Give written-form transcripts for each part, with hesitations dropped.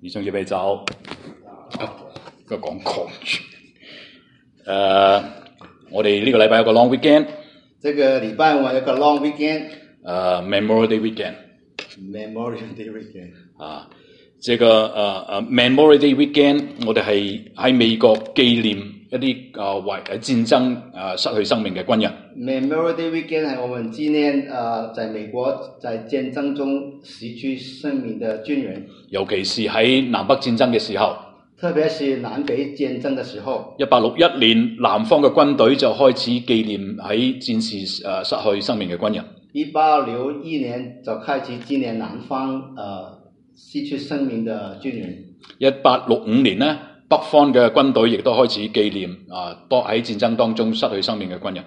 弟兄姐妹早，個講狂住。我哋呢個禮拜有個 long weekend， 這個禮拜我有個 long weekend， Memorial Day weekend。Memorial Day weekend， 我哋係喺美國紀念一啲為戰爭失去生命嘅軍人。 Memorial Day weekend 係我們紀念在美國在戰爭中失去生命的軍人， 尤其是喺南北戰爭嘅時候。 特別是南北戰爭的時候 ，1861年南方嘅軍隊就開始紀念喺戰事失去生命嘅軍人。 1861年就開始紀念南方失去生命的軍人。 1865年呢，北方嘅軍隊亦都開始紀念多喺戰爭當中失去生命嘅軍人。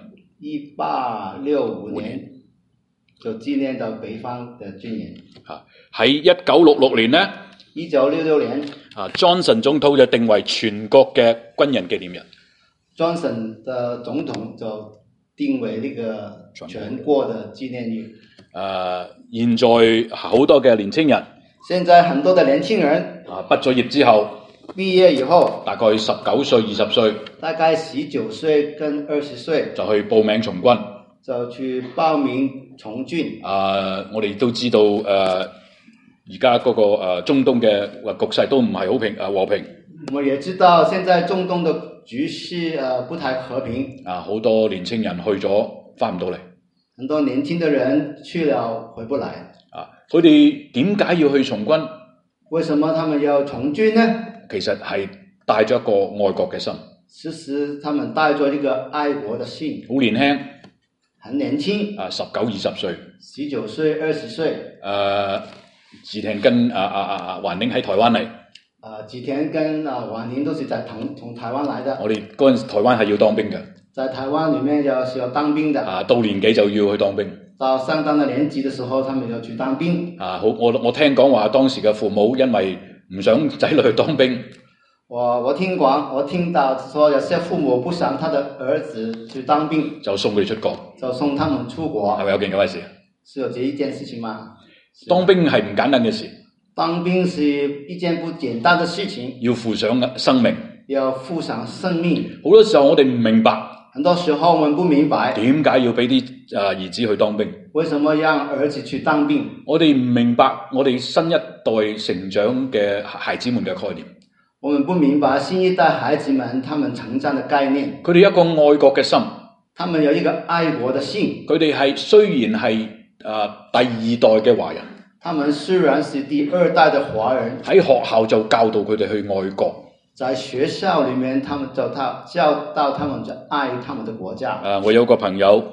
1865年就紀念到北方的軍人。 喺1966年呢 ，1966年 ，Johnson 總統就定為全國嘅軍人紀念日。 Johnson 的總統就定為呢個全國的紀念日。 現在好多嘅年輕人， 現在很多的年輕人畢咗業之後， 畢業以後， 大概19歲、20歲， 大概19歲跟20歲就去報名從軍， 就去報名從軍。 我哋都知道而家嗰個中東嘅局勢都唔係好和平。 我們也知道現在中東的局勢不太和平。 好多年輕人去咗返唔到嚟。 很多年輕的人去了回不來。 佢哋點解要去從軍？ 為什麼他們要從軍呢？ 其實係帶咗一個愛國嘅心。 其實他們帶咗一個愛國的心。 好年輕。 很年輕。 19、20歲。 19歲、20歲。 子田跟環寧喺台灣嚟。 子田跟環寧都是從台灣來的。 我哋嗰陣時台灣係要當兵嘅。 在台灣裏面是要當兵的。 到年紀就要去當兵。 到相當的年紀的時候，他們要去當兵。 我聽講話當時嘅父母因為唔想仔女去當兵。 我聽到說有些父母不想他的兒子去當兵， 就送佢哋出國。 就送他們出國。 係咪有件咁嘅事？ 是有這一件事情嗎？ 當兵係唔簡單嘅事。 當兵是一件不簡單的事情。 要付上生命。 要付上生命。 好多時候我哋唔明白。 很多時候我們不明白。 點解要俾啲兒子去當兵？ 為什麼讓兒子去當兵？ 我哋唔明白我哋新一代成長嘅孩子們嘅概念。 我們不明白新一代孩子們他們成長的概念。 佢哋一個愛國嘅心。 他們有一個愛國的心。 佢哋係雖然係第二代嘅華人。 他們雖然是第二代的華人。喺學校就教導佢哋去愛國。 在學校裏面，他們教導他們去愛他們的國家。 我有一個朋友，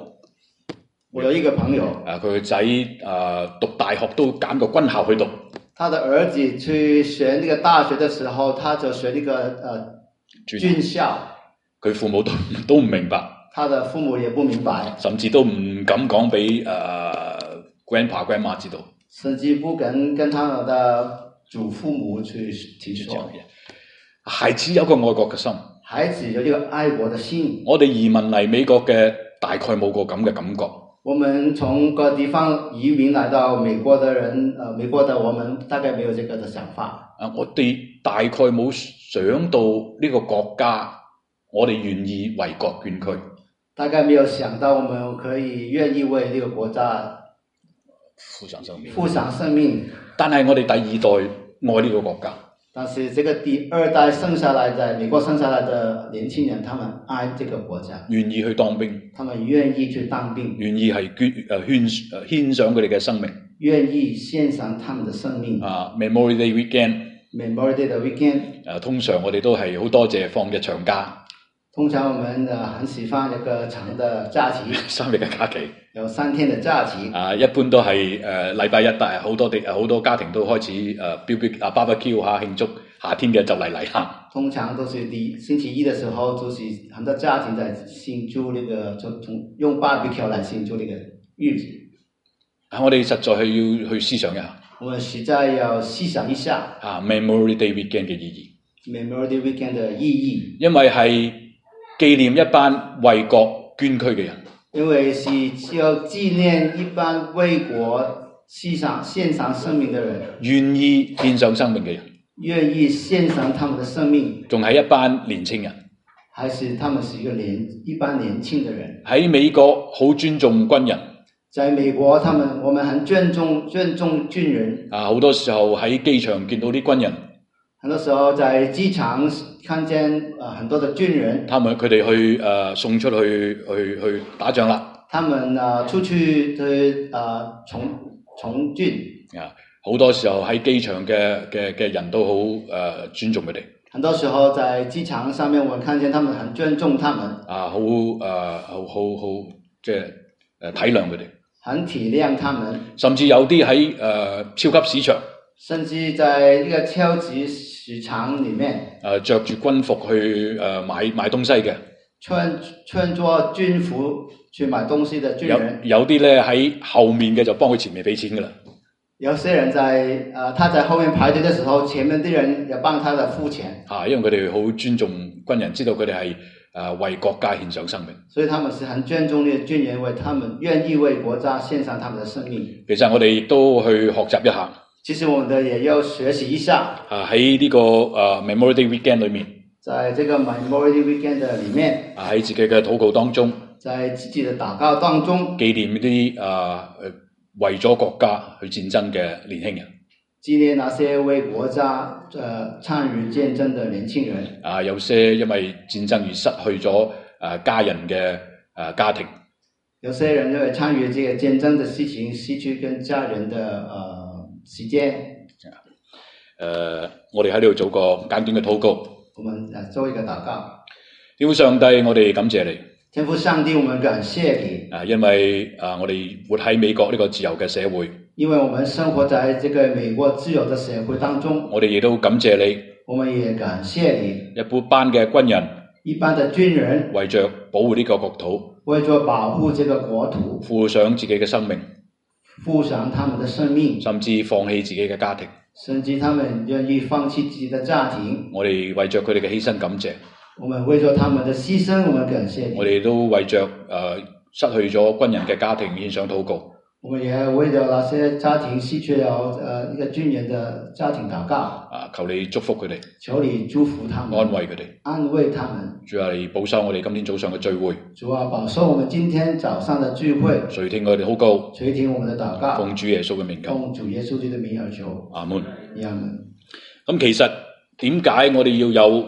佢個仔讀大學都揀個軍校去讀。 他的兒子去選呢個大學的時候，他就選呢個軍校。佢父母都唔明白。 他的父母也不明白， 甚至都唔敢講俾grandpa grandma 知道。 甚至不敢跟他們的祖父母去提出。 孩子有個愛國嘅心， 孩子有一個愛國的心。 我哋移民嚟美國嘅大概冇個咁嘅感覺。 我們從各地方移民來到美國的人，美國的我們大概沒有這個的想法。 我哋大概冇想到呢個國家，我哋願意為國捐軀。 大概沒有想到我們可以願意為呢個國家付上生命。 但係我哋第二代愛呢個國家。 但是這個第二代生下來在美國生下來的年輕人，他們愛這個國家， 願意去當兵， 他們願意去當兵， 願意係獻上佢哋嘅生命， 願意獻上他們的生命。 Memorial Day weekend，Memorial Day 的 weekend， 通常我哋都係好多謝放一長假。 通常我們很喜歡一個長的假期 ，3日嘅假期， 有3天的假期。 一般都係禮拜一，但係好多家庭都開始barbecue 下慶祝夏天嘅就嚟啦。 通常都是星期一的時候，就是很多家庭在慶祝那個，就用 barbecue 來慶祝那個日子。 我哋實在係要去思想一下。 我們實在要思想一下。 Memorial Day weekend 嘅意義。 Memorial Day weekend 嘅意義。 因為係紀念一班為國捐軀嘅人， 因為是要紀念一班為國獻上生命的人， 願意獻上生命嘅人， 願意獻上他們的生命， 仲係一班年青人。 還是他們是一班年輕的人。 喺美國好尊重軍人。 在美國，我們很尊重軍人。 好多時候喺機場見到啲軍人。 很多時候在機場看見很多的軍人。 佢哋去送出去打仗啦。 他們出去去從軍。 好多時候喺機場嘅人都好尊重佢哋。 很多時候在機場上面，我看見他們很尊重他們。好即係體諒佢哋。 很體諒他們。 甚至有啲喺超級市場。 甚至在一個超級市場裏面。 着住軍服去買東西嘅。 穿着軍服去買東西的軍人。 有啲咧喺後面嘅就幫佢前面俾錢噶啦。 有些人他在後面排隊的時候，前面的人要幫他的付錢。 因為佢哋好尊重軍人，知道佢哋係為國家獻上生命。 所以他們是很尊重呢個軍人，為他們願意為國家獻上他們的生命。 其實我哋亦都去學習一下。 其實我們也要學習一下。 喺呢個Memorial Day Weekend 裏面。 在這個 Memorial Day Weekend 裏面。 喺自己嘅禱告當中。 在自己的禱告當中。 紀念呢啲為咗國家去戰爭嘅年輕人。 紀念那些為國家參與戰爭的年輕人。 有些因為戰爭而失去咗家人嘅家庭。 有些人因為參與這個戰爭的事情，失去跟家人的時間。 我哋喺呢度做個簡短嘅禱告。 我們做一個禱告。 天父上帝，我哋感謝你。 天父上帝，我們感謝你。 因為我哋活喺美國呢個自由嘅社會。 因為我們生活在這個美國自由的社會當中。 我哋亦都感謝你。 我們也感謝你。 一班嘅軍人。 一般的軍人。 為着保護呢個國土。 為着保護這個國土。 付上自己嘅生命。 付上他們的生命。 甚至放棄自己嘅家庭。 甚至他們願意放棄自己的家庭。 我哋為着佢哋嘅犧牲感謝。 我們為咗他們的犧牲，我們感謝你。 我哋都為着失去咗軍人嘅家庭獻上禱告。 我們也為咗那些家庭失去了一個軍人的家庭禱告。 求你祝福佢哋。 求你祝福他們。 安慰佢哋。 安慰他們。 主啊，你保守我哋今天早上嘅聚會。 主啊，保守我們今天早上的聚會。 垂聽我哋禱告。 垂聽我們的禱告。 奉主耶穌嘅名求。 奉主耶穌基督的名而求。 阿門。 阿門。 咁其實點解我哋要有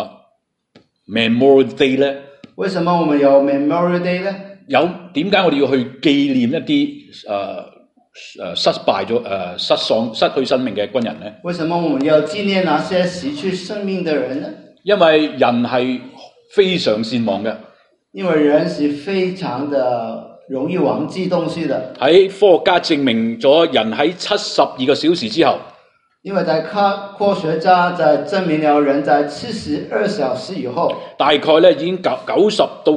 Memorial Day 咧？為什麼我們有 Memorial Day 咧？點解我哋要去紀念一啲失去生命嘅軍人咧？為什麼我們要紀念那些失去生命的人呢？因為人係非常善忘嘅。因為人是非常的容易忘記東西的。喺科學家證明咗人喺72個小時之後。因為在科學家在證明了人在72小時以後，大概咧已經90%到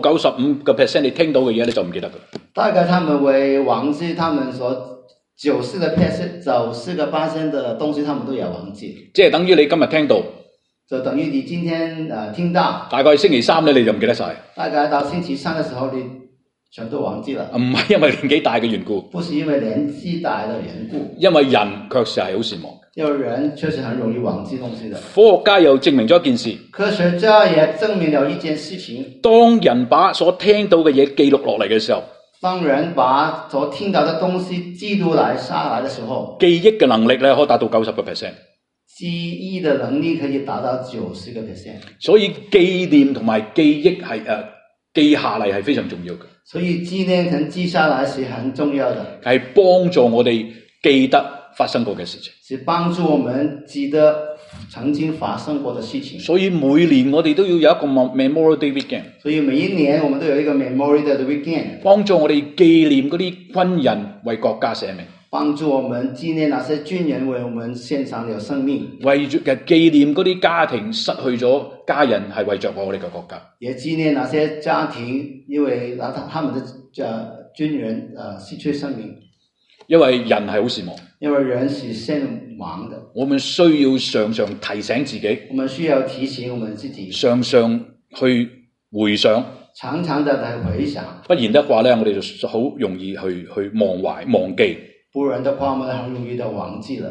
95%你聽到嘅嘢你就唔記得㗎。大概他們會忘記他們所90%的東西，他們都有忘記。即係等於你今日聽到，就等於你今天聽到。大概星期三咧你就唔記得晒。大概到星期三嘅時候你全都忘記了。唔係因為年紀大嘅緣故。不是因為年紀大的緣故。因為人確實係好善忘。因為人確實很容易忘記東西的。科學家又證明咗一件事。科學家也證明了一件事情。當人把所聽到嘅嘢記錄落嚟嘅時候，當人把所聽到的東西記錄下來的時候，記憶嘅能力咧可以達到90%。記憶的能力可以達到90%。所以紀念同埋記憶係記下嚟係非常重要嘅。所以紀念同記下來是很重要的。係幫助我哋記得發生過嘅事情，是幫助我們記得曾經發生過的事情。所以每年我哋都要有一個 Memorial Day Weekend。所以每一年我們都有一個 Memorial Day Weekend，幫助我哋紀念嗰啲軍人為國家捨命，幫助我們紀念那些軍人為我們獻上了生命，為住嘅紀念嗰啲家庭失去咗家人係為着我哋嘅國家，也紀念那些家庭因為他們的軍人失去生命。因為人係好善忘，因為人是善忘的。我們需要常常提醒自己，我們需要提醒我們自己，常常去回想，常常的來回想。不然的話咧，我哋就好容易去忘記。不然的話，我們很容易的忘記了。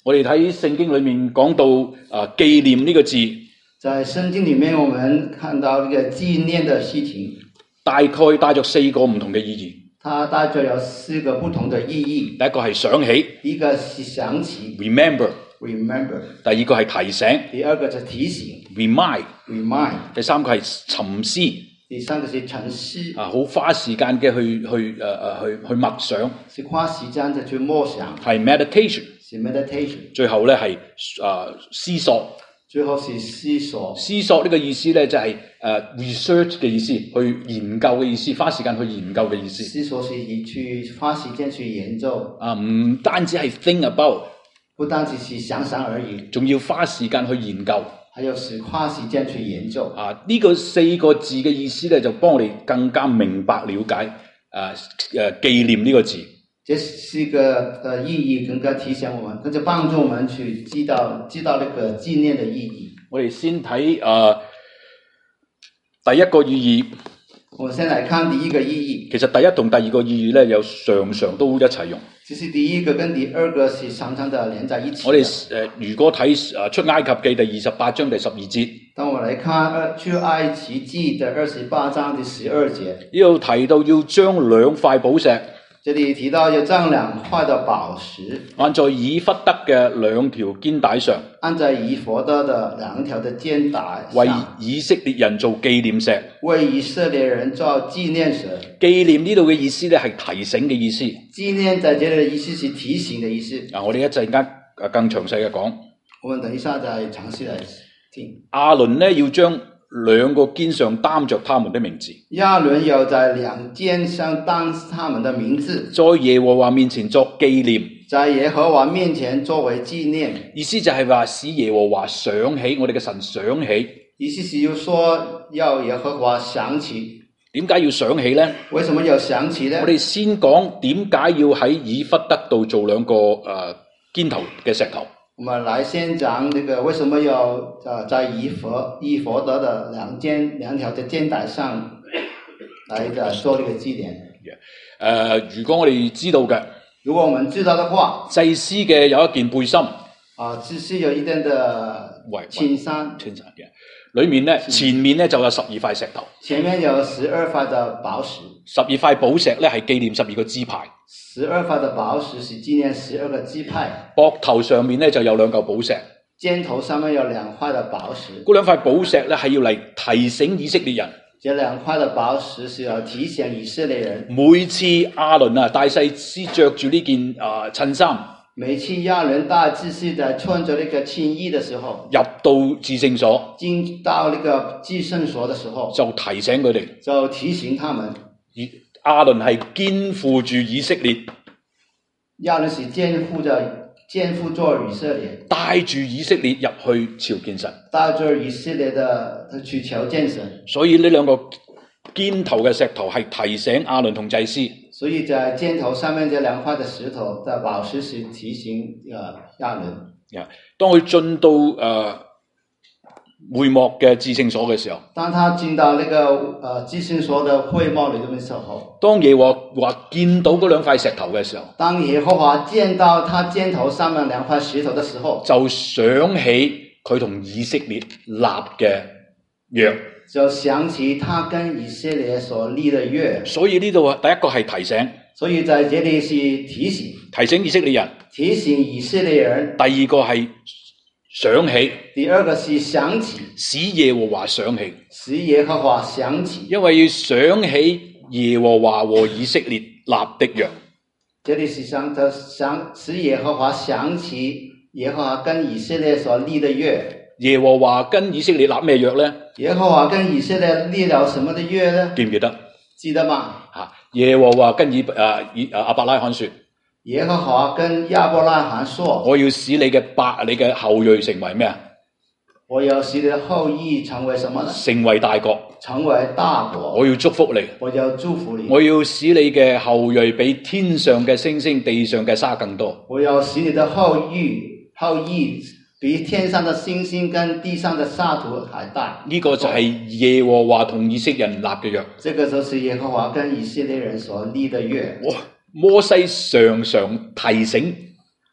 我哋睇聖經裏面講到紀念呢個字， 在聖經裏面我們看到呢個紀念的事情， 大概帶着4個唔同嘅意義。 它帶着有4個不同的意義。 第一個係想起， 一個是想起 remember， 第二個係提醒， 第二個是提醒 remind， 第三個係沉思， 第三個是沉思。 好花時間嘅去默想， 是花時間的去默想， 係 meditation， 是 meditation。 最後咧係思索。 最後是思索。 思索呢個意思咧就係research 嘅意思，去研究嘅意思，花時間去研究嘅意思。 思索是去花時間去研究。 唔單止係 think about， 不單只是想想而已， 仲要花時間去研究。 還有是花時間去研究。 呢個4個字嘅意思咧，就幫我哋更加明白了解紀念呢個字。 這4個意義更加提醒我們，更加幫助我們去知道那個紀念的意義。 我哋先睇第一個意義。 我們先來看第一個意義。 其實第一同第二個意義咧，有常常都一齊用。 其實第一個跟第二個是常常的連在一起的。 我哋如果睇出埃及記第28章第12節， 當我來看出埃及記的28章第12節， 呢度提到要將2塊寶石。 這裏提到要將2塊的寶石按在以弗得嘅2條肩帶上， 按在以弗得的2條的肩帶上， 為以色列人做紀念石。 為以色列人做紀念石。 紀念呢度嘅意思咧係提醒嘅意思。 紀念在這裏的意思是提醒的意思。 我哋一陣間更詳細嘅講。 我們等一下再詳細來聽。 亞倫呢要將2個肩上擔着他們的名字。 亞倫要在2肩上擔他們的名字， 在耶和華面前作紀念。 在耶和華面前作為紀念。 意思就係話使耶和華想起，我哋嘅神想起。 意思是要說要耶和華想起。 點解要想起呢？ 為什麼要想起呢？ 我哋先講點解要喺以弗得度做2個肩頭嘅石頭。 我們來先講那個為什麼要在以弗得的2條的肩帶上來做這個紀念。 如果我哋知道嘅， 如果我們知道的話， 祭司嘅有一件背心， 祭司有一件的襯衫， 裏面呢前面呢就有12塊石頭， 前面有12塊的寶石 ，12塊寶石呢係紀念12個支派 ，12塊的寶石是紀念12個支派。 膊頭上面呢就有2嚿寶石， 肩頭上面有2塊的寶石。 嗰2塊寶石呢係要嚟提醒以色列人， 這2塊的寶石是要提醒以色列人。 每次亞倫大祭司着住呢件襯衫， 每次亞倫大祭司在穿着那個襯衣的時候， 入到至聖所， 進到那個至聖所的時候， 就提醒佢哋， 就提醒他們。 亞倫係肩負住以色列， 亞倫是肩負着以色列， 帶住以色列入去朝見神， 帶着以色列的去朝見神。 所以呢2個肩頭嘅石頭係提醒亞倫同祭司。 所以在肩頭上面這2塊的石頭的寶石是提醒亞倫。 當佢進到會幕嘅至聖所嘅時候， 當他進到那個至聖所的會幕裏面的時候， 當耶和華見到嗰2塊石頭嘅時候， 當耶和華見到他肩頭上面2塊石頭的時候， 就想起佢同以色列立嘅約， 就想起他跟以色列所立的約。 所以呢度第一個係提醒， 所以在這裏是提醒， 提醒以色列人； 提醒以色列人。 第二個係想起， 第二個是想起， 使耶和華想起， 使耶和華想起， 因為要想起耶和華和以色列立的約。 這裏是想使耶和華想起耶和華跟以色列所立的約。 耶和華跟以色列立咩約呢？ 耶和華跟以色列立了什麼的約呢？ 記唔記得？ 記得嗎？ 耶和華跟亞伯拉罕說， 耶和華跟亞伯拉罕說， 我要使你嘅後裔成為咩啊？ 我要使你的後裔成為什麼呢？ 成為大國。 成為大國。 我要祝福你。 我要祝福你。 我要使你嘅後裔比天上嘅星星、地上嘅沙更多。 我要使你的後裔比天上的星星跟地上的沙土還大。 呢個就係耶和華同以色列人立嘅約。 這個就是耶和華跟以色列人所立的約。 摩西常常提醒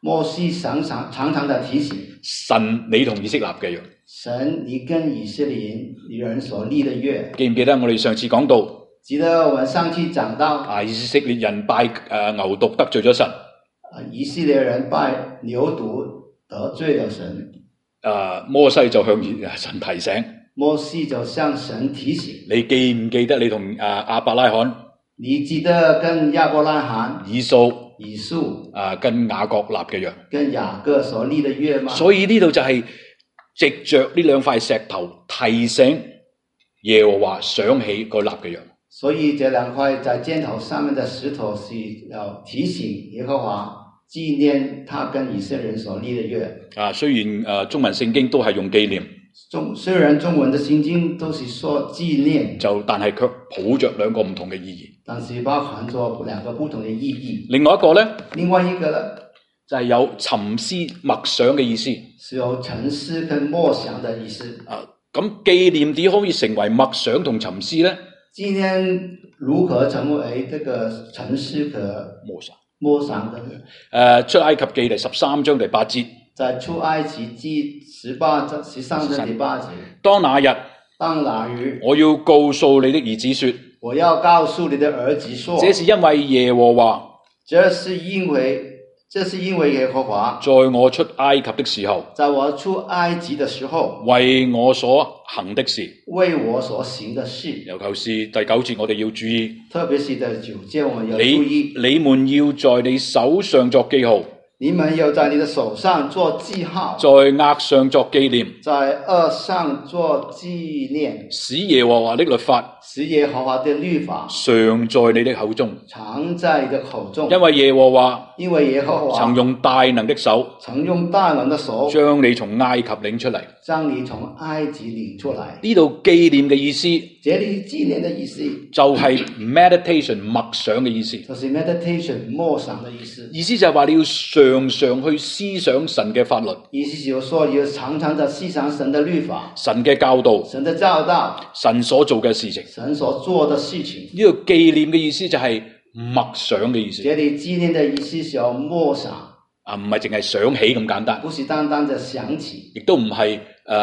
摩西常常的提醒神你同以色列嘅約。 神你跟以色列人所立的約。 記唔記得我哋上次講到？ 記得我們上次講到以色列人拜牛犢得罪咗神。 以色列人拜牛犢得罪了神。 摩西就向神提醒。 摩西就向神提醒。 你記唔記得你同亞伯拉罕？ 你記得跟亞伯拉罕、 以掃跟雅各立嘅約， 跟雅各所立的約嗎？ 所以呢度就係藉着呢兩塊石頭提醒耶和華想起個立嘅約。 所以這兩塊在箭頭上面的石頭是要提醒耶和華紀念他跟以色列人所立的約。 雖然中文聖經都係用紀念。 雖然中文的聖經都是說紀念， 但係卻抱着兩個唔同嘅意義。 但是包含咗兩個不同的意義。 另外一個呢，就係有沉思默想嘅意思。 是有沉思跟默想的意思。 咁紀念點可以成為默想同沉思呢？ 紀念如何成為這個沉思和默想的？ 出埃及記第13章第8節。 在出埃及記13章第8節。 當那日，我要告訴你的兒子說， 我要告訴你的兒子說， 這是因為耶和華， 這是因為耶和華， 在我出埃及的時候， 在我出埃及的時候， 為我所行的事， 為我所行的事。 尤其是第9節我哋要注意， 特別是第9節我們要注意， 你們要在你手上作記號， 你們要在你的手上做記號， 在額上作紀念， 在額上做紀念， 使耶和華的律法， 使耶和華的律法常在你的口中， 常在你的口中。 因為耶和華曾用大能的手，將你從埃及領出嚟， 將你從埃及領出來。 呢度紀念嘅意思， 這裏紀念的意思就係 meditation 默想嘅意思， 就是 meditation 默想的意思。 意思就係話你要常常去思想神嘅法律， 意思就是說你要常常的思想神的律法， 神嘅教導，神所做嘅事情， 神所做的事情。 呢個紀念嘅意思就係默想嘅意思。 這裏紀念的意思是要默想， 唔係淨係想起咁簡單， 不是單單的想起， 亦都唔係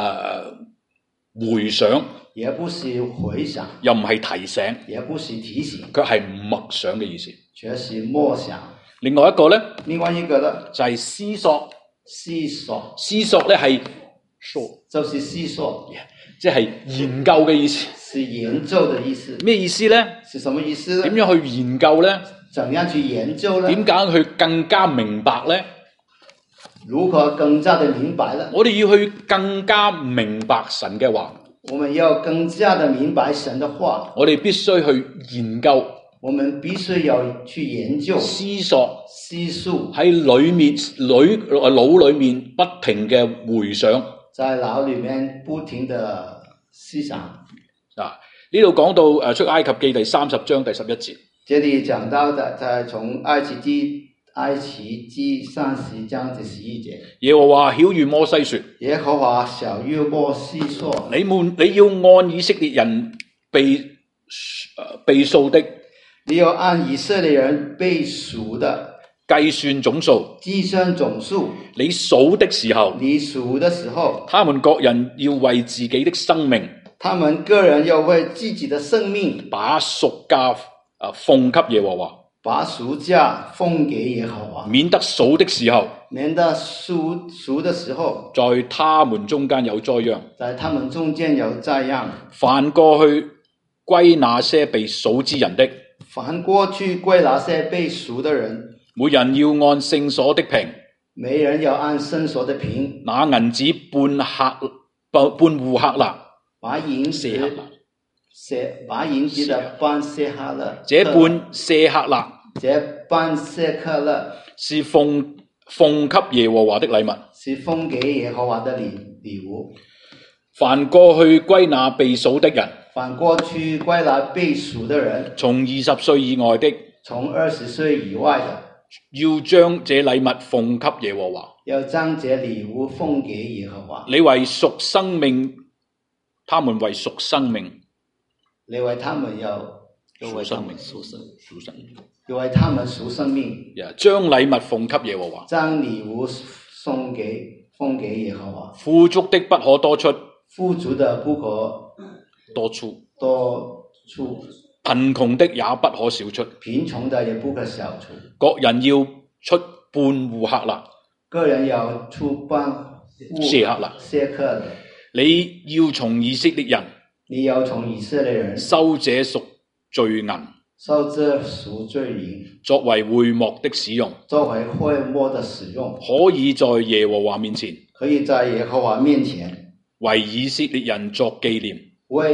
回想， 也不是回想， 又唔係提醒， 也不是提醒， 佢係默想嘅意思， 卻是默想。 另外一個呢，就係思索，思索呢係就是思索， 即係研究嘅意思， 是研究的意思。 咩意思呢？ 是什麼意思呢？ 點樣去研究呢？ 怎樣去研究呢？ 點解去更加明白呢？ 如何更加的明白呢？ 我哋要去更加明白神嘅話， 我們要更加的明白神的話， 我哋必須去研究， 我們必須要去研究、 思索、喺腦裏面不停嘅回想， 在腦裏面不停的思想。 呢度講到出埃及記第30章第11節， 這裏講到的在從埃及記30章第11節， 耶和華曉諭摩西說， 耶和華曉諭摩西說， 你要按以色列人被數的， 你要按以色列人被數的計算總數，你數的時候，他們各人要為自己的生命，把贖價奉給耶和華， 把贖價奉給耶和華， 免得數的時候，在他們中間有災殃，凡過去歸那些被數之人的，每人要按聖所的平，拿銀子半戶克勒， 把銀子的半舍客勒， 這半舍客勒是奉給耶和華的禮物， 是奉給耶和華的禮物。 凡過去歸那被數的人，從20歲以外的，要將這禮物奉給耶和華。你為贖生命，他們為贖生命。 你為他們要屬生命， 又為他們屬生命。 將禮物奉給耶和華， 將禮物奉給耶和華。 富足的不可多出， 富足的不可多出， 貧窮的也不可少出， 貧窮的也不可少出。 各人要出半戶克勒， 個人要出半戶謝克勒。 你要從以色列人，收這贖罪銀，作為會幕的使用，可以在耶和華面前，為以色列人作紀念，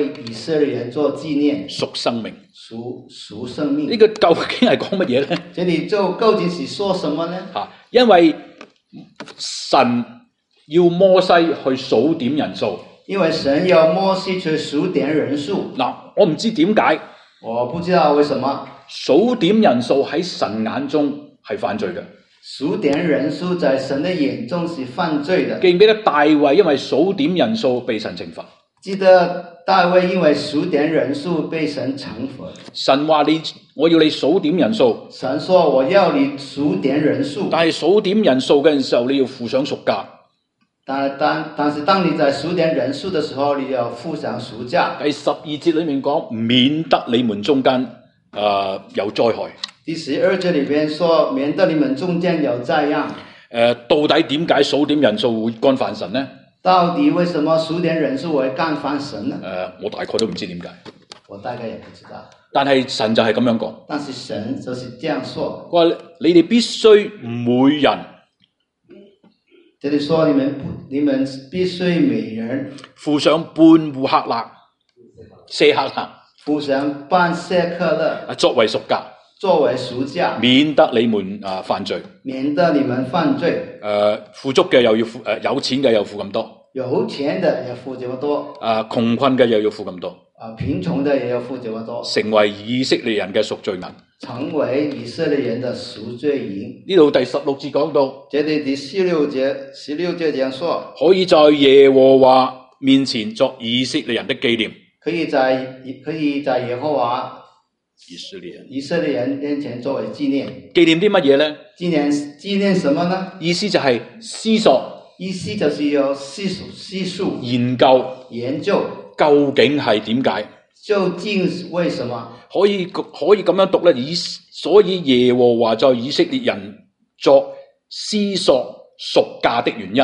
屬生命。呢個究竟係講乜嘢呢？ 這裏就究竟是說什麼呢？ 因為神要摩西去數點人數， 因為神要摩西去數點人數。 我唔知點解， 我不知道為什麼數點人數喺神眼中係犯罪嘅。 數點人數在神的眼中是犯罪的。 記唔記得大衛因為數點人數被神懲罰？ 記得大衛因為數點人數被神懲罰。 神話我要你數點人數。 神說我要你數點人數。 但係數點人數嘅時候，你要付上贖價。 但是當你在數點人數的時候，你要付上贖價。 第12節裏面講，免得你們中間有災害。 第12節裏邊說，免得你們中間有災殃。 到底點解數點人數會干犯神呢？ 到底為什麼數點人數會干犯神呢？ 我大概都唔知點解。 我大概也不知道。 但係神就係咁樣講。 但是神就是這樣說。 佢話你哋必須每人， 這裏說你們必須每人付上半戶克勒，謝克勒， 付上半謝克勒， 作為贖價。 作為贖價， 免得你們犯罪， 免得你們犯罪。 富足嘅又要付，有錢嘅又付咁多， 有錢的也付這麼多。 窮困嘅又要付咁多， 貧窮的也要付這麼多。 成為以色列人嘅贖罪銀， 成為以色列人的贖罪銀。 呢度第16節講到， 這裏第16節這樣說， 可以在耶和華面前作以色列人的紀念， 可以在耶和華以色列人面前作為紀念。 紀念啲乜嘢呢？ 紀念什麼呢？ 意思就係思索， 意思就是要思數研究究竟係點解？ 究竟為什麼？ 可以咁樣讀呢？所以耶和華在以色列人作思索贖價的原因。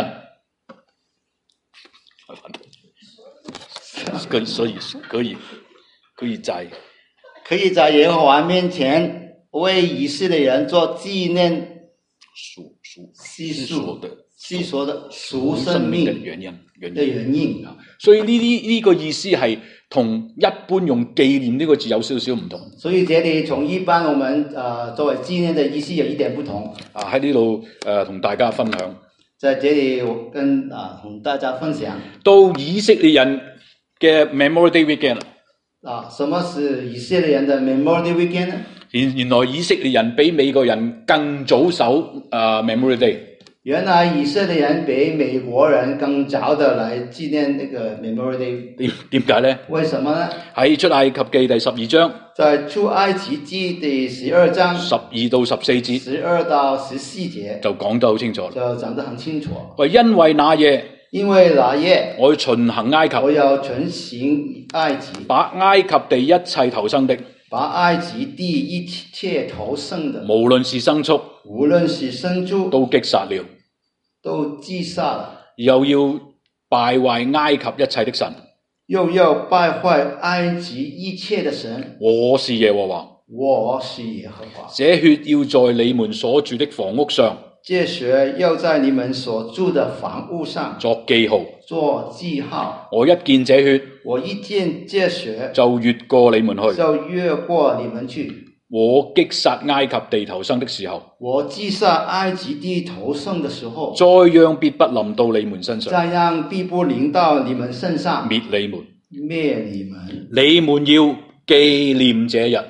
所以可以在耶和華面前為以色列人做紀念，細數的贖生命的原因。 所以呢個意思係同一般用紀念呢個字有少少唔同。 所以這裏從一般我們作為紀念的意思有一點不同。 喺呢度同大家分享。 在這裏我同大家分享。 到以色列人嘅 Memorial Day Weekend。 什麼是以色列人的 Memorial Day Weekend 呢？原來以色列人比美國人更早守Memorial Day。 原來以色列人比美國人更早的來紀念那個 Memorial Day。 點解呢？ 為什麼呢？ 喺出埃及記第12章。 在出埃及記第12章 12到14節。 12到14節就講得好清楚。 就講得很清楚。 因為那夜。 我要巡行埃及。 我要巡行埃及。 把埃及地一切投生的。 把埃及地一切投生的。 無論是牲畜。 都擊殺了。 又要敗壞埃及一切的神。 又要敗壞埃及一切的神。 我是耶和華。這血要在你們所住的房屋上。 這血要在你們所住的房屋上作記號。我一見這血，就越過你們去。我擊殺埃及地頭生的時候，再讓必不臨到你們身上，滅你們。你們要紀念這日。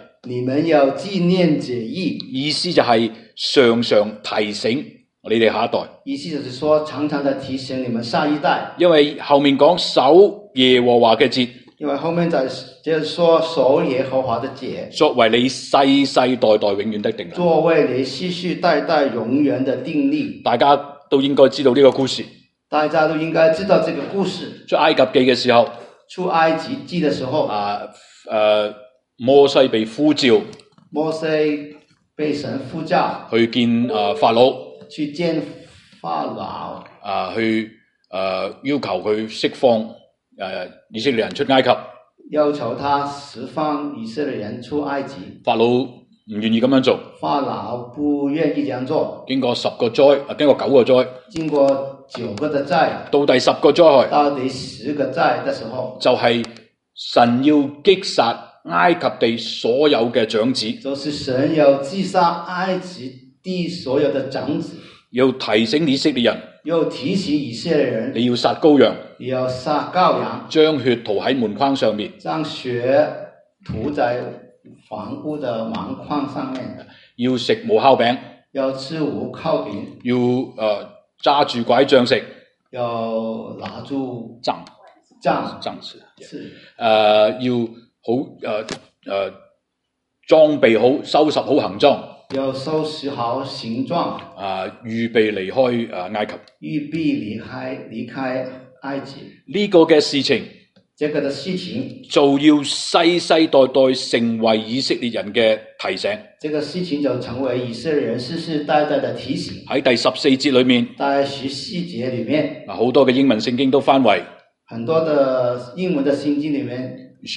意思就係常常提醒你哋下一代。 意思就是說常常的提醒你們下一代。 因為後面講守耶和華嘅節。 因為後面就是說守耶和華的節， 作為你世世代代永遠的定例。 作為你世世代代永遠的定例。 大家都應該知道呢個故事。 大家都應該知道這個故事。 出埃及記嘅時候， 出埃及記的時候， 摩西被呼召， 摩西被神呼召去見法老， 去見法老， 去要求佢釋放以色列人出埃及， 要求他釋放以色列人出埃及。 法老唔願意咁樣做， 法老不願意這樣做。經過 9個災， 經過9個的災， 到第10個災害， 到第10個災的時候， 就係神要擊殺埃及地所有嘅長子， 就是神要擊殺埃及地所有的長子， 要提醒以色列人， 要提醒以色列人， 你要殺羔羊， 你要殺羔羊， 將血塗喺門框上面， 將血塗在房屋的門框上面， 要食無酵餅， 要吃無酵餅， 要揸住拐杖食， 要拿住杖食，要好裝備好，收拾好行裝， 要收拾好形狀， 預備離開埃及， 預備離開埃及。 呢個嘅事情， 這個的事情就要世世代代成為以色列人嘅提醒。 這個事情就成為以色列人世世代代的提醒。 喺第14節裏面， 在14節裏面， 好多嘅英文聖經都翻為很多的英文的聖經裏面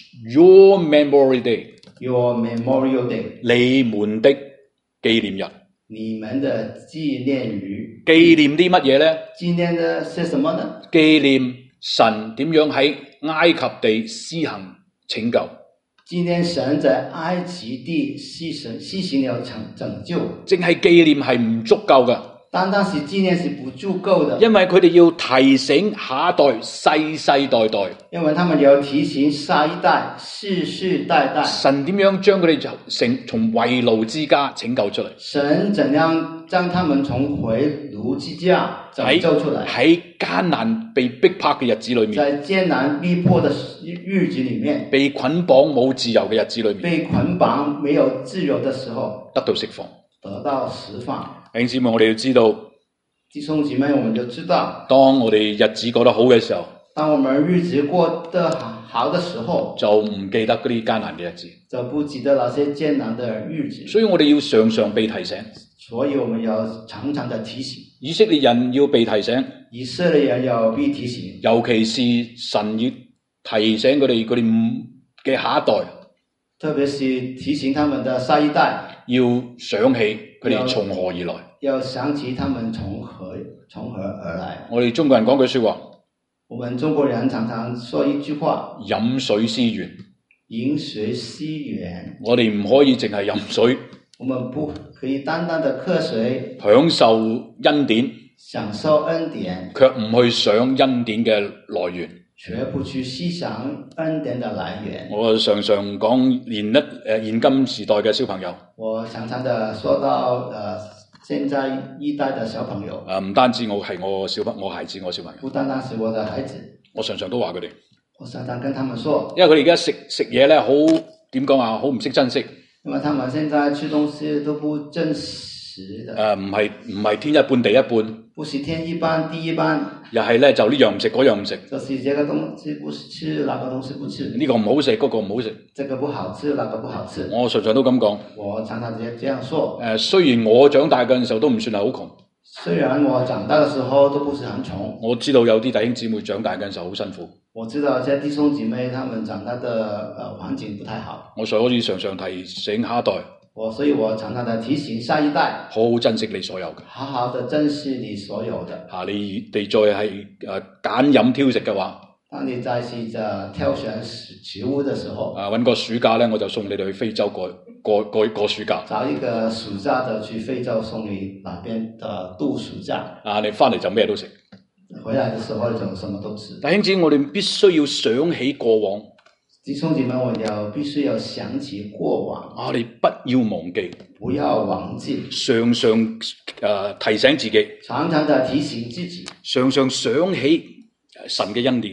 Your Memorial Day，Your Memorial Day， 你們的紀念日， 你們的紀念日。 紀念啲乜嘢呢？ 紀念的是什麼呢？ 紀念神點樣喺埃及地施行拯救。 紀念神在埃及地施行了拯救。 淨係紀念係唔足夠嘅。 單單是紀念是不足夠的， 因為佢哋要提醒下一代世世代代， 因為他們要提醒下一代世世代代， 神點樣將佢哋從為奴之家拯救出嚟？ 神怎樣將他們從為奴之家拯救出來？ 喺艱難被逼迫嘅日子裏面， 在艱難逼迫的日子裏面， 被捆綁冇自由嘅日子裏面， 被捆綁沒有自由的時候， 得到釋放。 得到釋放。 弟兄姊妹，我哋要知道， 弟兄姊妹，我們就知道， 當我哋日子過得好嘅時候， 當我們日子過得好的時候， 就唔記得嗰啲艱難嘅日子， 就不記得那些艱難的日子。 所以我哋要常常被提醒， 所以我們要常常的提醒。 以色列人要被提醒， 以色列人要被提醒， 尤其是神要提醒佢哋嘅下一代， 特別是提醒他們的下一代， 要想起佢哋從何而來， 要想起他們從何而來。 我哋中國人講句說話， 我們中國人常常說一句話： 飲水思源。 飲水思源。 我哋唔可以淨係飲水， 我們不可以單單的喝水， 享受恩典， 享受恩典， 卻唔去想恩典嘅來源， 絕不去思想恩典的來源。 我常常講現今時代嘅小朋友， 我常常的說到現在一代的小朋友， 唔單止我係我孩子，我小朋友， 不單單是我的孩子， 我常常都話佢哋， 我常常跟他們說， 因為佢哋而家食嘢咧，好點講啊，好唔識珍惜， 因為他們現在吃東西都不真實的， 唔係天一半地一半， 不是天一半地一半， 又係咧就呢樣唔食嗰樣唔食， 就是這個東西不吃，那個東西不吃， 呢個唔好食，嗰個唔好食， 這個不好吃，那個不好吃。 我常常都咁講， 我常常這樣說。 雖然我長大嘅時候都唔算係好窮， 雖然我長大嘅時候都不是很窮，我知道有啲弟兄姊妹長大嘅時候好辛苦。 我知道有些弟兄姊妹他們長大的環境不太好。 所以常常提醒下一代。所以我常常的提醒下一代， 好好珍惜你所有嘅， 好好的珍惜你所有的。 你哋再係揀飲挑食嘅話， 當你再是挑選食物的時候， 搵個暑假咧，我就送你哋去非洲過暑假。 找一個暑假的去非洲，送你那邊的度暑假。 你翻嚟就咩都食， 回來的時候就什麼都吃。 弟兄姊妹，我哋必須要想起過往。 弟兄姊妹，我哋必須要想起過往。 我哋不要忘記， 不要忘記， 常常提醒自己， 常常的提醒自己， 常常想起神嘅恩典，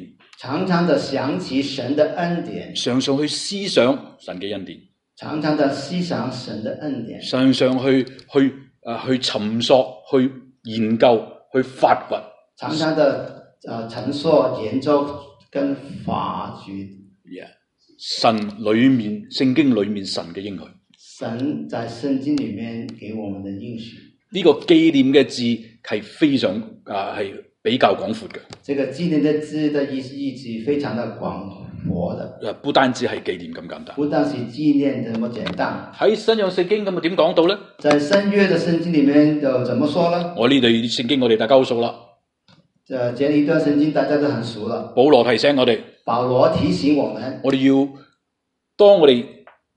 常常的想起神的恩典， 常常去思想神嘅恩典， 常常的思想神的恩典， 常常去尋索、去研究、去發掘， 常常的尋索、研究跟發掘。 神裏面聖經裏面神嘅應許， 神在聖經裏面給我們的應許。 呢個紀念嘅字係非常係比較廣闊嘅。 這個紀念的字的意思非常的廣闊的。 不單止係紀念咁簡單。 不單是紀念這麼簡單。 喺新約聖經咁啊點講到呢？ 在新約的聖經裏面就怎麼說呢？ 我呢度聖經我哋大家好熟啦。 這一段聖經大家都很熟了。 保羅提醒我哋。 保羅提醒我們， 我哋要當我哋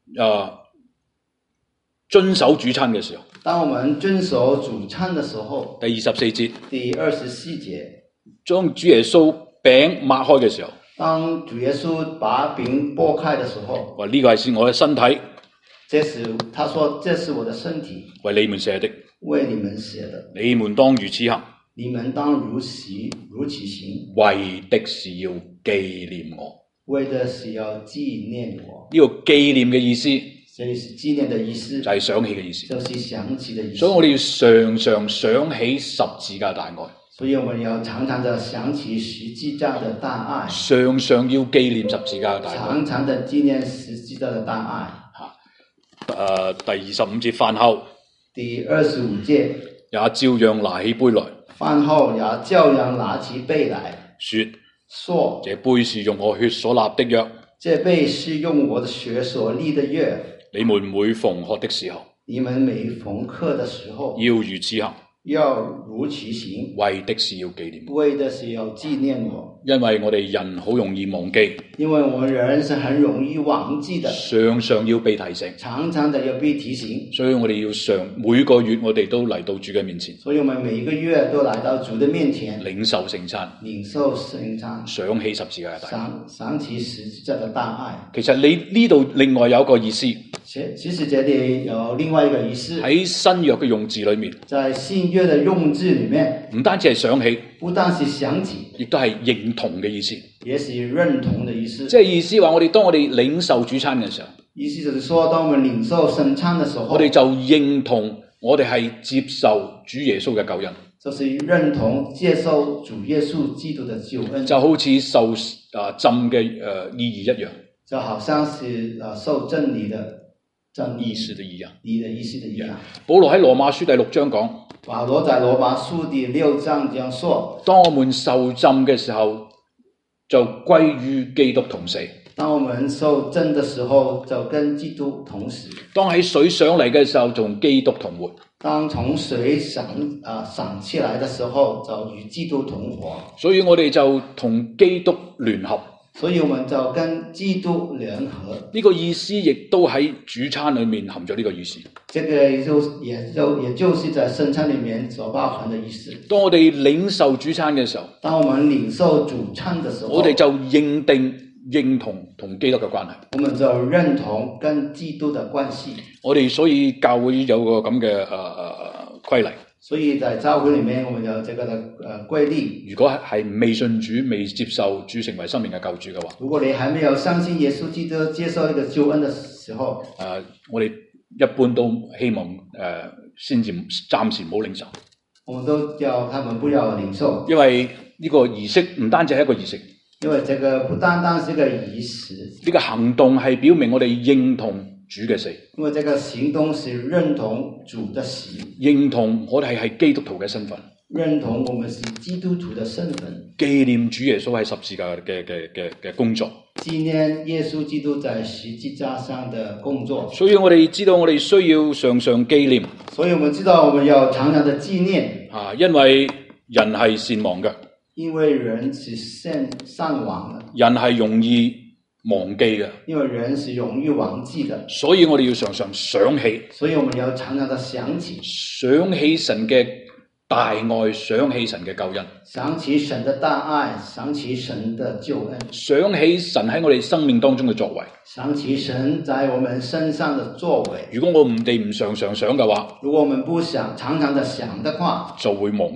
遵守主餐嘅時候， 當我們遵守主餐的時候， 第24節， 第24節， 將主耶穌餅擘開嘅時候， 當主耶穌把餅擘開的時候， 話呢個係我嘅身體， 他說這是我的身體， 為你們捨的， 為你們捨的， 你們當如此行， 你們當如此行， 為的是要紀念我， 為的是要紀念我。 呢個紀念嘅意思， 這裡是紀念的意思， 就係想起嘅意思， 就是想起的意思。 所以我哋要常常想起十字架大愛， 所以我們要常常的想起十字架的大愛， 常常要紀念十字架的大愛， 常常的紀念十字架的大愛。 第25節飯後， 第25節， 也照樣拿起杯來， 飯後也照樣拿起杯來，說這杯是用我血所立的約， 這杯是用我的血所立的約。 你們每逢喝的時候， 你們每逢喝的時候， 要如此行， 要如此行， 為的是要紀念我， 為的是要紀念我。 因為我哋人好容易忘記， 因為我們人是很容易忘記的， 常常要被提醒， 常常的要被提醒。 所以我哋要每個月我哋都嚟到主嘅面前， 所以我們每一個月都來到主的面前， 領受聖餐，想起十字架嘅大愛， 想起十字架的大愛。 其實你呢度另外有一個意思， 其實這裡有另外一個意思， 喺新約嘅用字裏面， 在新約的用字裡面， 唔單止係想起， 不單是想起， 亦都係認同嘅意思， 也是認同的意思。 即係意思話，當我哋領受主餐嘅時候， 意思就是說，當我們領受聖餐的時候， 我哋就認同我哋係接受主耶穌嘅救恩， 就是認同接受主耶穌基督的救恩， 就好似受浸嘅意義一樣， 就好像是受浸禮的意思的一樣， 意思的一樣。 保羅喺羅馬書第6章講， 保羅在羅馬書第6章這樣說： 當我們受浸嘅時候，就歸於基督同死。 當我們受浸的時候，就跟基督同死。 當喺水上嚟嘅時候，就同基督同活。 當從水上起來的時候，就與基督同活。 所以我哋就同基督聯合。 所以我們就跟基督聯合。 呢個意思亦都喺主餐裏面含咗呢個意思。 這個也就是在聖餐裏面所包含的意思。 當我哋領受主餐嘅時候， 當我們領受主餐的時候， 我哋就認同同基督嘅關係。 我們就認同跟基督的關係。 我哋所以教會有個咁嘅規例。 所以在教會裏面，我們有這個的規例。 如果係未信主、未接受主成為生命嘅救主嘅話， 如果你還沒有相信耶穌基督、接受一個救恩的時候， 我哋一般都希望先至暫時唔好領受。 我們都叫他們不要領受， 因為呢個儀式唔單止係一個儀式， 因為這個不單單是一個儀式， 呢個行動係表明我哋認同主嘅死， 因為這個行動是認同主的死， 認同我哋係基督徒嘅身份， 認同我們是基督徒的身份， 紀念主耶穌喺十字架嘅工作， 紀念耶穌基督在十字架上的工作。 所以我哋知道我哋需要常常紀念， 所以我們知道我們要常常的紀念， 因為人係善忘嘅， 因為人是善忘的， 人係容易忘記嘅， 因為人是容易忘記的， 所以我哋要常常想起， 所以我們要常常的想起神嘅大愛，想起神嘅救恩， 想起神的大愛，想起神的救恩， 想起神喺我哋生命當中嘅作為， 想起神在我們身上的作為。 如果我哋唔常常想嘅話， 如果我們不想常常的想的話， 就會忘記，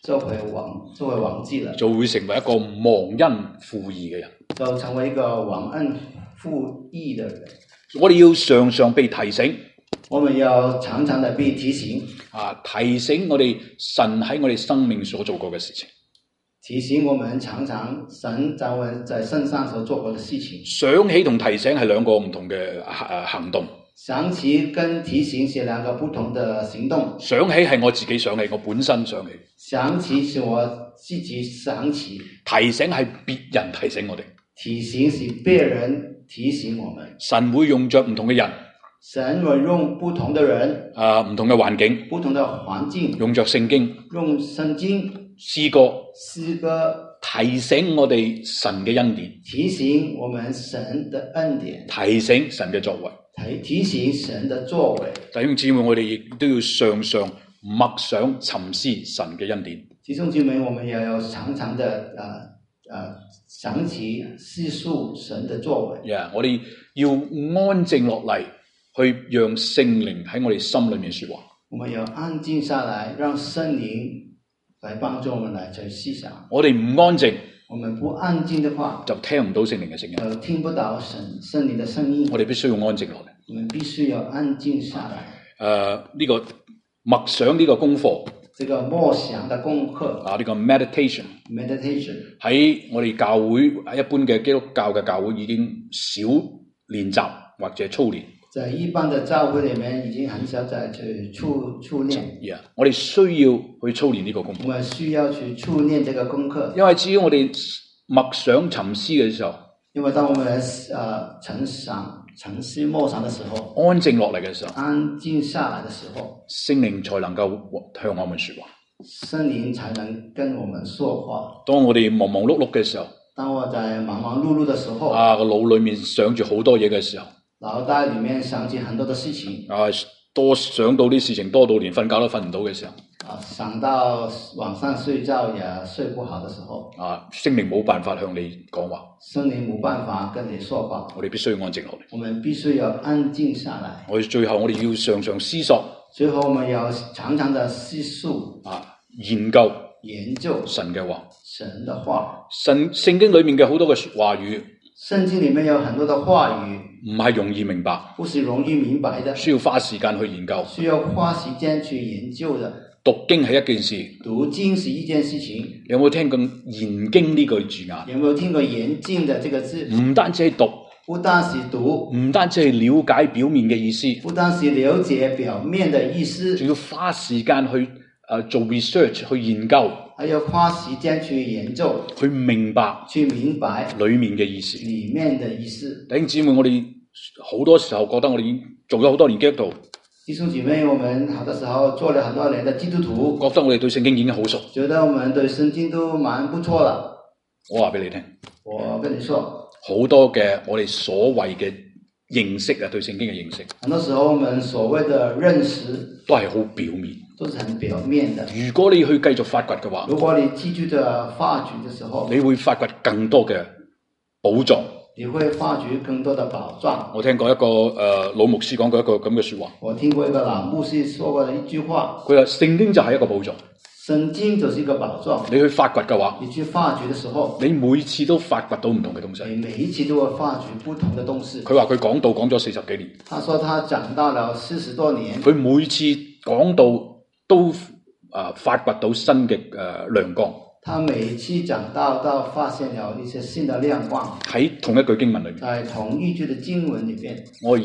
就會忘記了， 就會成為一個忘恩負義嘅人， 就成為一個忘恩負義的人。 我哋要常常被提醒， 我們要常常的被提醒， 提醒我哋神喺我哋生命所做過嘅事情， 提醒我們常常神在我們在身上所做過的事情。 想起同提醒係兩個唔同嘅行動。 想起跟提醒是兩個不同的行動。 想起係我自己想起，我本身想起。 想起是我自己想起。 提醒係別人提醒我哋。 提醒是別人提醒我們。 神會用着唔同嘅人。 神會用不同的人。 唔同嘅環境。 不同的環境。 用着聖經。 用聖經。 詩歌。 詩歌。 提醒我哋神嘅恩典。 提醒我們神的恩典。 提醒神嘅作為。 提醒神的作為。 弟兄姊妹，我哋亦都要常常默想沉思神嘅恩典。 弟兄姊妹，我們也要常常的想起思述神的作為。 我哋要安靜落嚟，去讓聖靈喺我哋心裏面說話。 我們要安靜下來，讓聖靈來幫助我們來去思想。 我哋唔安靜。 我們不安靜的話， 就聽唔到聖靈嘅聲音， 就聽不到聖靈的聲音。 我哋必須要安靜落嚟。 我們必須要安靜下來。 呢個默想呢個功課， 這個默想的功課呢個 meditation 喺我哋教會一般嘅基督教嘅教會已經少練習或者操練。 在一般的教會裏面已經很少再去操練。 我哋需要去操練呢個功課。 我們需要去操練這個功課。 因為至於我哋默想沉思嘅時候， 因為當我們沉思默想的時候， 安靜落嚟嘅時候， 安靜下來的時候， 聖靈才能夠向我們說話。 聖靈才能跟我們說話。 當我哋忙忙碌碌嘅時候， 當我在忙忙碌碌的時候， 個腦裏面想住好多嘢嘅時候， 腦袋裏面想起很多的事情， 多想到啲事情多到連瞓覺都瞓唔到嘅時候， 想到晚上睡覺也睡不好的時候， 聖靈冇辦法向你講話， 聖靈冇辦法跟你說話， 我哋必須要安靜落嚟， 我們必須要安靜下來。 最後我哋要常常思索， 最後我們要常常的思述， 研究神嘅話， 神的話， 聖經裏面嘅好多嘅話語， 聖經裏面有很多的話語， 唔係容易明白， 不是容易明白的， 需要花時間去研究， 需要花時間去研究的。 讀經係一件事， 讀經是一件事情。 你有冇聽過研經呢句字眼？ 有沒有聽過研經的這個字？ 唔單止係讀， 不單是讀， 唔單止係了解表面嘅意思， 不單是了解表面的意思， 仲要花時間去做 research 去研究， 還要花時間去研究， 去明白裏面嘅意思。 裏面的意思。 弟兄姊妹，我哋好多時候覺得我哋已經做咗好多年基督徒。 弟兄姐妹，我們好多時候做了很多年的基督徒， 覺得我哋對聖經已經好熟， 覺得我們對聖經都蠻不錯了。 我話俾你聽， 我跟你說， 好多嘅我哋所謂嘅認識對聖經嘅認識， 很多時候我們所謂的認識都係好表面， 都是很表面的。 如果你去繼續發掘嘅話， 如果你繼續的發掘的時候， 你會發掘更多嘅寶藏。 你會發掘更多的寶藏。 我聽過一個老牧師講過一個咁嘅說話。 我聽過一個老牧師說過的一句話。 佢話聖經就係一個寶藏。 聖經就是一個寶藏。 你去發掘嘅話， 你去發掘的時候， 你每次都發掘到唔同嘅東西。 你每一次都會發掘不同的東西。 佢話佢講道講咗40幾年。 他說他講到了40多年。 佢每次講道都發掘到新嘅亮光。 他每一期講到都發現了一些新的亮光， 喺同一句經文裏面， 在同一句的經文裏面， 我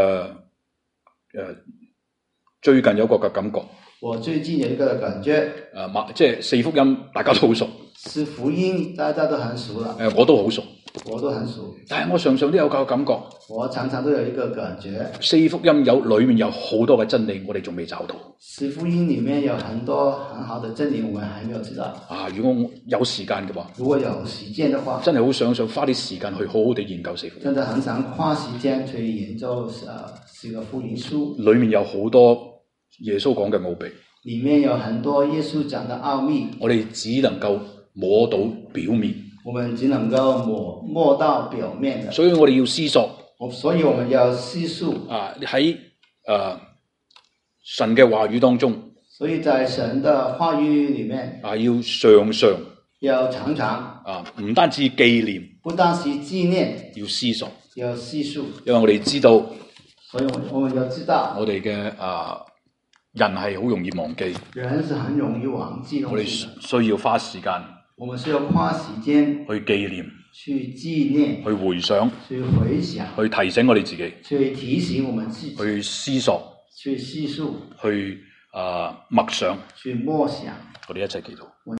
最近有個嘅感覺， 我最近有一個感覺， 即係四福音大家都好熟， 四福音大家都很熟了， 我都好熟， 我都很熟， 但係我常常都有個感覺， 我常常都有一個感覺， 四福音裏面有好多嘅真理，我哋仲未找到。 四福音裏面有很多很好的真理，我們還沒有知道。 如果有時間嘅話， 如果有時間的話， 真係好想花啲時間去好好地研究四福音。 真的很想花時間去研究四個福音書。 裏面有好多耶穌講嘅奧秘， 裏面有很多耶穌講的奧秘， 我哋只能夠摸到表面， 我們只能夠摸到表面的， 所以我哋要思索， 所以我們要思述喺神嘅話語當中， 所以在神的話語裏面要常常要常常唔單止紀念， 不單是紀念， 要思索， 要思數， 因為我哋知道， 所以我們要知道， 我哋嘅人係好容易忘記， 人是很容易忘記東西的， 我哋需要花時間， 我們需要花時間去紀念， 去紀念， 去回想， 去回想， 去提醒我哋自己， 去提醒我們自己， 去思索， 去細數， 去默想， 去默想， 我哋一齊祈禱。